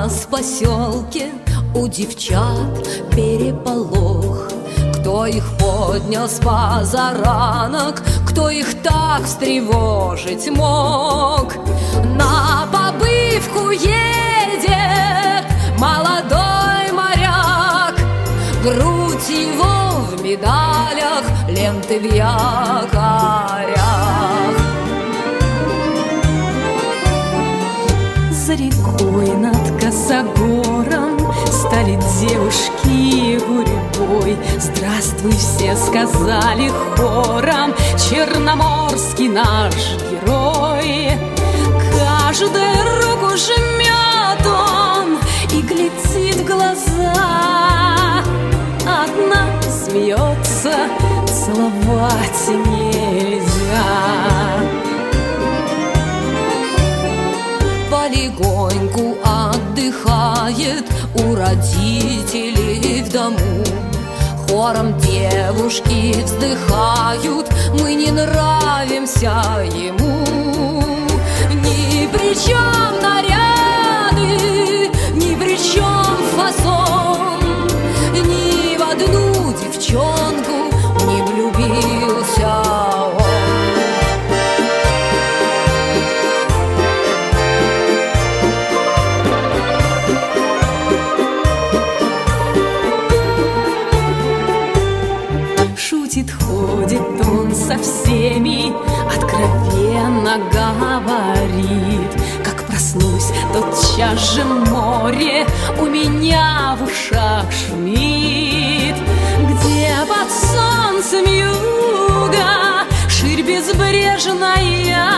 нас в поселке у девчат переполох. Кто их поднял с позаранок, кто их так встревожить мог? На побывку едет молодой моряк, грудь его в медалях, ленты в якорях. За рекой над косогором стали девушки гурьбой. Здравствуй, все сказали хором, черноморский наш герой. Каждую руку жмет он и глядит в глаза. Одна смеется, целовать нельзя. Полегоньку отдыхает у родителей в дому. Хором девушки вздыхают: мы не нравимся ему. Ни при чем наряды, ни при чем фасон, ни в одну девчонку не влюбился он. Шутит, ходит он со всеми, откровенно говорит: как проснусь, тотчас же море у меня в ушах шумит. Где под солнцем юга ширь безбрежная,